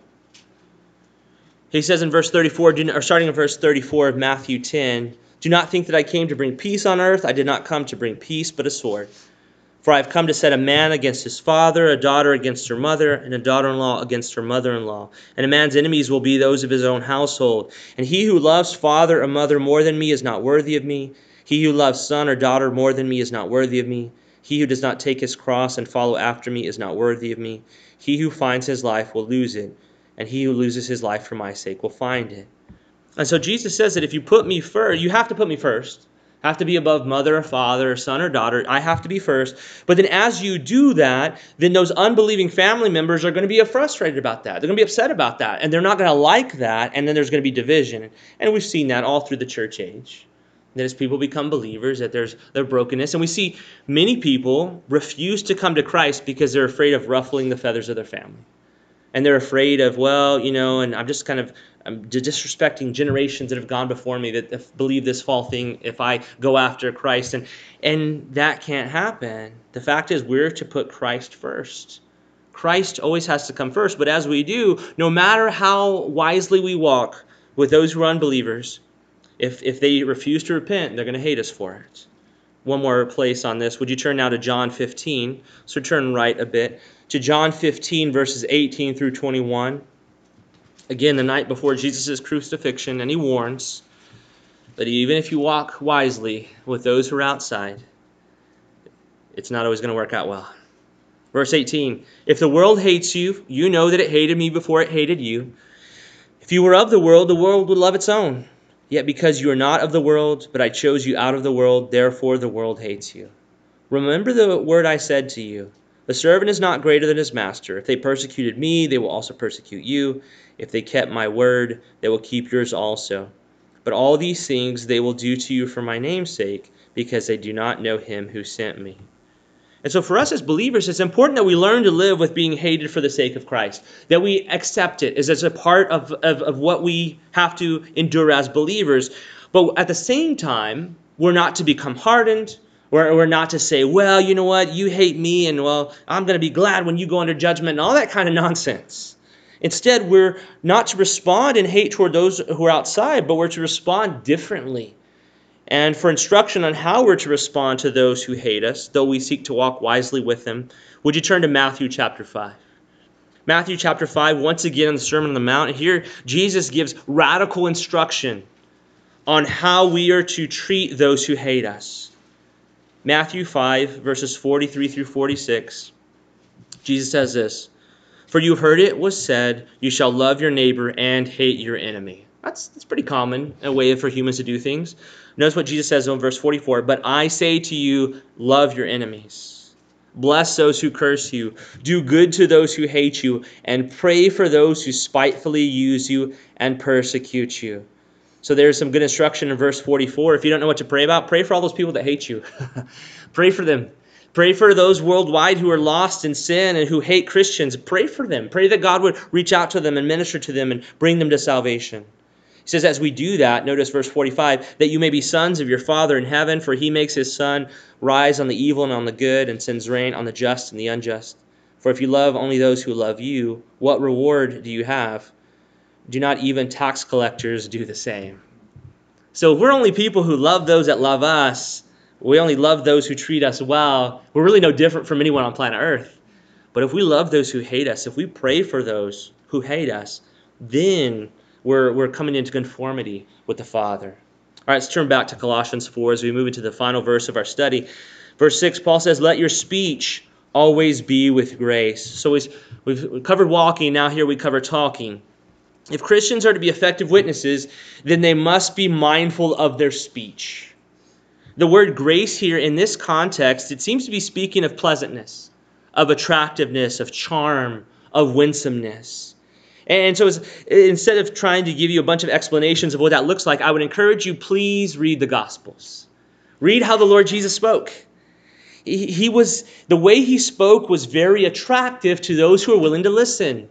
He says in verse thirty-four, or starting in verse thirty-four of Matthew ten, do not think that I came to bring peace on earth. I did not come to bring peace, but a sword. For I have come to set a man against his father, a daughter against her mother, and a daughter-in-law against her mother-in-law. And a man's enemies will be those of his own household. And he who loves father or mother more than me is not worthy of me. He who loves son or daughter more than me is not worthy of me. He who does not take his cross and follow after me is not worthy of me. He who finds his life will lose it, and he who loses his life for my sake will find it. And so Jesus says that if you put me first, you have to put me first. Have to be above mother or father or son or daughter. I have to be first. But then as you do that, then those unbelieving family members are going to be frustrated about that. They're going to be upset about that. And they're not going to like that. And then there's going to be division. And we've seen that all through the church age. That as people become believers, that there's their brokenness. And we see many people refuse to come to Christ because they're afraid of ruffling the feathers of their family. And they're afraid of, well, you know, and I'm just kind of I'm disrespecting generations that have gone before me that believe this false thing if I go after Christ. And, and that can't happen. The fact is we're to put Christ first. Christ always has to come first. But as we do, no matter how wisely we walk with those who are unbelievers, if, if they refuse to repent, they're going to hate us for it. One more place on this. Would you turn now to John fifteen? So turn right a bit. To John fifteen, verses eighteen through twenty-one. Again, the night before Jesus' crucifixion, and he warns that even if you walk wisely with those who are outside, it's not always going to work out well. Verse eighteen, if the world hates you, you know that it hated me before it hated you. If you were of the world, the world would love its own. Yet because you are not of the world, but I chose you out of the world, therefore the world hates you. Remember the word I said to you. The servant is not greater than his master. If they persecuted me, they will also persecute you. If they kept my word, they will keep yours also. But all these things they will do to you for my name's sake, because they do not know him who sent me. And so for us as believers, it's important that we learn to live with being hated for the sake of Christ, that we accept it as, as a part of, of, of what we have to endure as believers. But at the same time, we're not to become hardened. We're, we're not to say, well, you know what, you hate me, and well, I'm going to be glad when you go under judgment, and all that kind of nonsense. Instead, we're not to respond in hate toward those who are outside, but we're to respond differently. And for instruction on how we're to respond to those who hate us, though we seek to walk wisely with them, would you turn to Matthew chapter five? Matthew chapter five, once again in the Sermon on the Mount, and here Jesus gives radical instruction on how we are to treat those who hate us. Matthew five, verses forty-three through forty-six, Jesus says this, for you heard it was said, you shall love your neighbor and hate your enemy. That's, that's pretty common, a way for humans to do things. Notice what Jesus says in verse forty-four, but I say to you, love your enemies. Bless those who curse you. Do good to those who hate you, and pray for those who spitefully use you and persecute you. So there's some good instruction in verse forty-four. If you don't know what to pray about, pray for all those people that hate you. Pray for them. Pray for those worldwide who are lost in sin and who hate Christians. Pray for them. Pray that God would reach out to them and minister to them and bring them to salvation. He says, as we do that, notice verse forty-five, that you may be sons of your Father in heaven, for he makes his sun rise on the evil and on the good, and sends rain on the just and the unjust. For if you love only those who love you, what reward do you have? do not even tax collectors do the same? So if we're only people who love those that love us, we only love those who treat us well, we're really no different from anyone on planet Earth. But if we love those who hate us, if we pray for those who hate us, then we're, we're coming into conformity with the Father. All right, let's turn back to Colossians four as we move into the final verse of our study. Verse six, Paul says, let your speech always be with grace. So we've, we've covered walking, now here we cover talking. If Christians are to be effective witnesses, then they must be mindful of their speech. The word grace here in this context, it seems to be speaking of pleasantness, of attractiveness, of charm, of winsomeness. And so instead of trying to give you a bunch of explanations of what that looks like, I would encourage you, please read the Gospels. Read how the Lord Jesus spoke. He, he was, the way he spoke was very attractive to those who are willing to listen.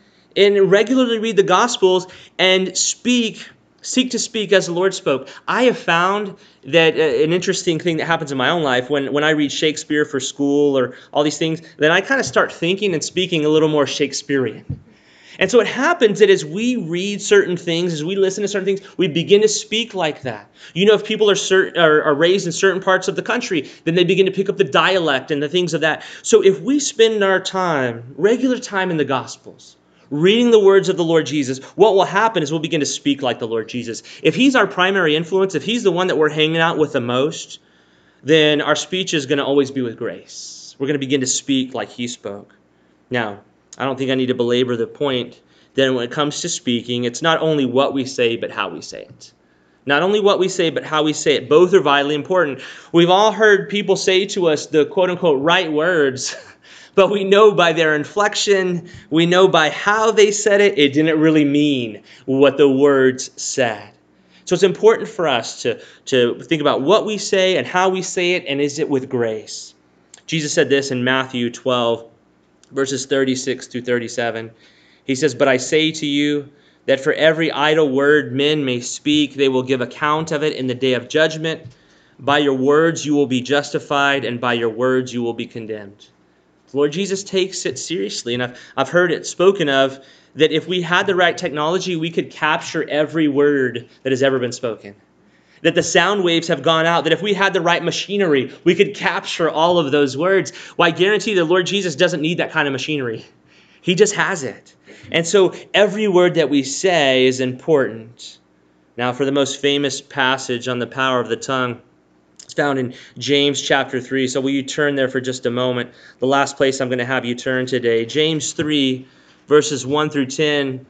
And regularly read the Gospels and speak, seek to speak as the Lord spoke. I have found that uh, an interesting thing that happens in my own life when, when I read Shakespeare for school or all these things, then I kind of start thinking and speaking a little more Shakespearean. And so it happens that as we read certain things, as we listen to certain things, we begin to speak like that. You know, if people are, certain, are, are raised in certain parts of the country, then they begin to pick up the dialect and the things of that. So if we spend our time, regular time in the Gospels, reading the words of the Lord Jesus, what will happen is we'll begin to speak like the Lord Jesus. If he's our primary influence, if he's the one that we're hanging out with the most, then our speech is going to always be with grace. We're going to begin to speak like he spoke. Now, I don't think I need to belabor the point that when it comes to speaking, it's not only what we say, but how we say it. Not only what we say, but how we say it. Both are vitally important. We've all heard people say to us the quote-unquote right words, but we know by their inflection, we know by how they said it, it didn't really mean what the words said. So it's important for us to, to think about what we say and how we say it, and is it with grace? Jesus said this in Matthew twelve, verses thirty-six through thirty-seven. He says, but I say to you that for every idle word men may speak, they will give account of it in the day of judgment. By your words you will be justified, and by your words you will be condemned. The Lord Jesus takes it seriously, and I've, I've heard it spoken of that if we had the right technology, we could capture every word that has ever been spoken. That the sound waves have gone out, that if we had the right machinery, we could capture all of those words. Well, I guarantee the Lord Jesus doesn't need that kind of machinery. He just has it. And so every word that we say is important. Now, for the most famous passage on the power of the tongue, it's found in James chapter three. So will you turn there for just a moment? The last place I'm going to have you turn today. James three, verses one through ten.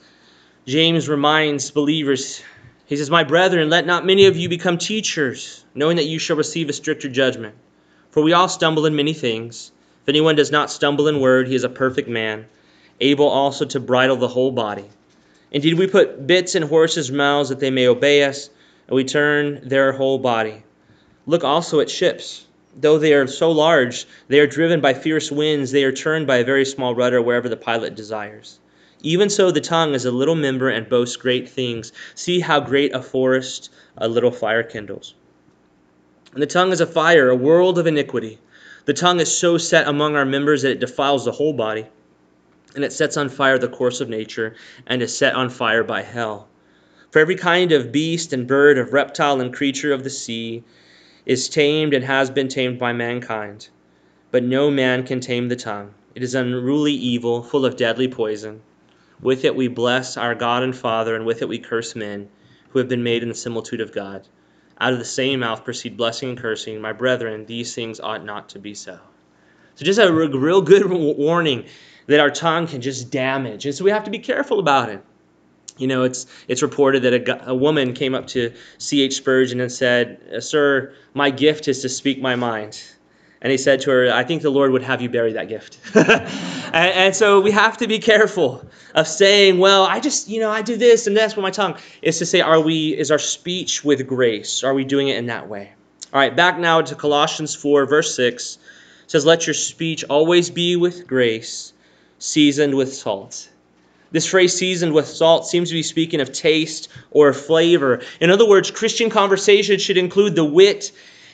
James reminds believers, he says, my brethren, let not many of you become teachers, knowing that you shall receive a stricter judgment. For we all stumble in many things. If anyone does not stumble in word, he is a perfect man, able also to bridle the whole body. Indeed, we put bits in horses' mouths that they may obey us, and we turn their whole body. Look also at ships. Though they are so large, they are driven by fierce winds. They are turned by a very small rudder wherever the pilot desires. Even so, the tongue is a little member and boasts great things. See how great a forest a little fire kindles. And the tongue is a fire, a world of iniquity. The tongue is so set among our members that it defiles the whole body, and it sets on fire the course of nature, and is set on fire by hell. For every kind of beast and bird, of reptile and creature of the sea, is tamed and has been tamed by mankind. But no man can tame the tongue. It is unruly evil, full of deadly poison. With it we bless our God and Father, and with it we curse men, who have been made in the similitude of God. Out of the same mouth proceed blessing and cursing. My brethren, these things ought not to be so. So just a real good warning that our tongue can just damage. And so we have to be careful about it. You know, it's it's reported that a, a woman came up to C H Spurgeon and said, "Sir, my gift is to speak my mind." And he said to her, "I think the Lord would have you bury that gift." and, and so we have to be careful of saying, well, I just, you know, I do this and that's with my tongue. Is to say, are we, is our speech with grace? Are we doing it in that way? All right, back now to Colossians four, verse six. It says, let your speech always be with grace, seasoned with salt. This phrase, seasoned with salt, seems to be speaking of taste or flavor. In other words, Christian conversation should include the wit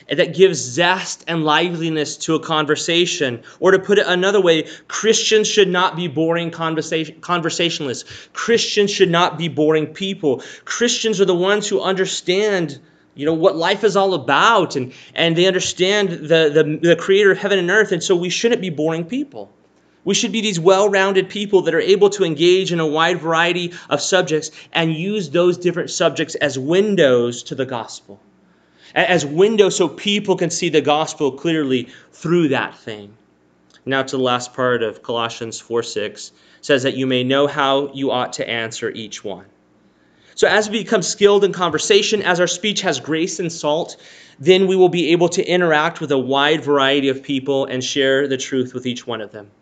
that gives zest and liveliness to a conversation. Or to put it another way, Christians should not be boring conversation, conversationalists. Christians should not be boring people. Christians are the ones who understand, you know, what life is all about, and, and they understand the, the, the creator of heaven and earth, and so we shouldn't be boring people. We should be these well-rounded people that are able to engage in a wide variety of subjects and use those different subjects as windows to the gospel. As windows so people can see the gospel clearly through that thing. Now to the last part of Colossians four six, says that you may know how you ought to answer each one. So as we become skilled in conversation, as our speech has grace and salt, then we will be able to interact with a wide variety of people and share the truth with each one of them.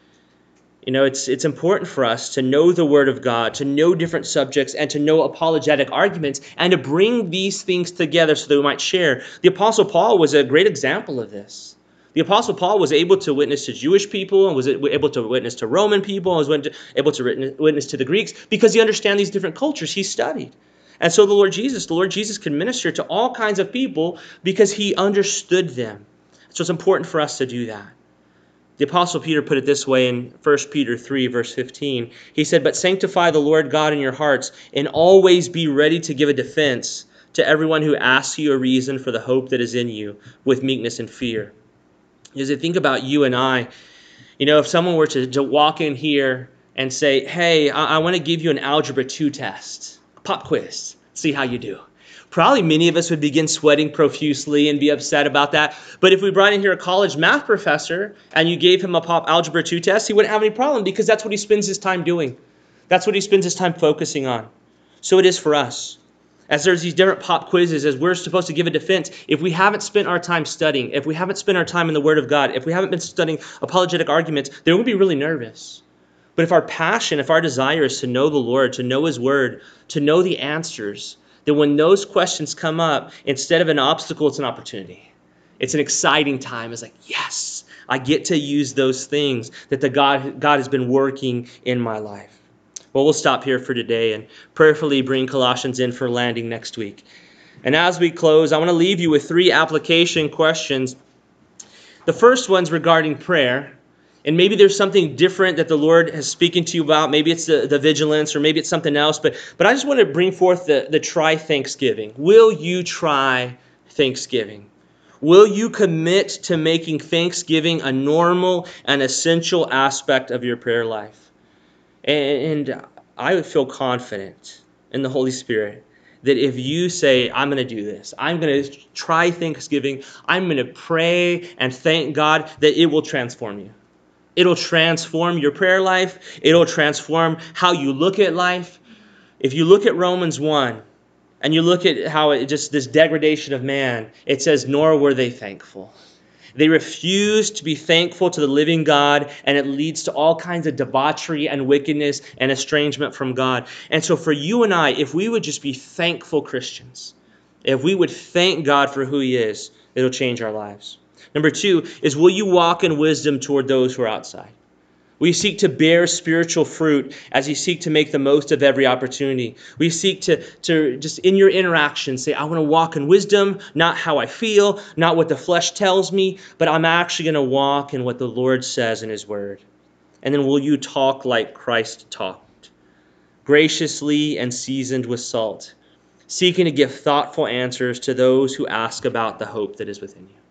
You know, it's it's important for us to know the Word of God, to know different subjects, and to know apologetic arguments, and to bring these things together so that we might share. The Apostle Paul was a great example of this. The Apostle Paul was able to witness to Jewish people, and was able to witness to Roman people, and was able to witness to the Greeks, because he understands these different cultures he studied. And so the Lord Jesus, the Lord Jesus could minister to all kinds of people because he understood them. So it's important for us to do that. The Apostle Peter put it this way in First Peter three, verse fifteen. He said, "But sanctify the Lord God in your hearts, and always be ready to give a defense to everyone who asks you a reason for the hope that is in you, with meekness and fear." As I think about you and I, you know, if someone were to, to walk in here and say, "Hey, I, I want to give you an Algebra two test, a pop quiz, see how you do." Probably many of us would begin sweating profusely and be upset about that. But if we brought in here a college math professor and you gave him a pop Algebra two test, he wouldn't have any problem, because that's what he spends his time doing. That's what he spends his time focusing on. So it is for us. As there's these different pop quizzes, as we're supposed to give a defense, if we haven't spent our time studying, if we haven't spent our time in the Word of God, if we haven't been studying apologetic arguments, then we'll be really nervous. But if our passion, if our desire is to know the Lord, to know His Word, to know the answers, then when those questions come up, instead of an obstacle, it's an opportunity. It's an exciting time. It's like, yes, I get to use those things that the God, God has been working in my life. Well, we'll stop here for today and prayerfully bring Colossians in for landing next week. And as we close, I want to leave you with three application questions. The first one's regarding prayer. And maybe there's something different that the Lord has speaking to you about. Maybe it's the, the vigilance, or maybe it's something else. But but I just want to bring forth the, the try Thanksgiving. Will you try Thanksgiving? Will you commit to making Thanksgiving a normal and essential aspect of your prayer life? And, and I would feel confident in the Holy Spirit that if you say, "I'm going to do this, I'm going to try Thanksgiving, I'm going to pray and thank God," that it will transform you. It'll transform your prayer life. It'll transform how you look at life. If you look at Romans one and you look at how it just this degradation of man, it says, "Nor were they thankful." They refused to be thankful to the living God, and it leads to all kinds of debauchery and wickedness and estrangement from God. And so for you and I, if we would just be thankful Christians, if we would thank God for who He is, it'll change our lives. Number two is, will you walk in wisdom toward those who are outside? We seek to bear spiritual fruit as you seek to make the most of every opportunity. We seek to, to just in your interaction say, "I want to walk in wisdom, not how I feel, not what the flesh tells me, but I'm actually going to walk in what the Lord says in His Word." And then will you talk like Christ talked, graciously and seasoned with salt, seeking to give thoughtful answers to those who ask about the hope that is within you.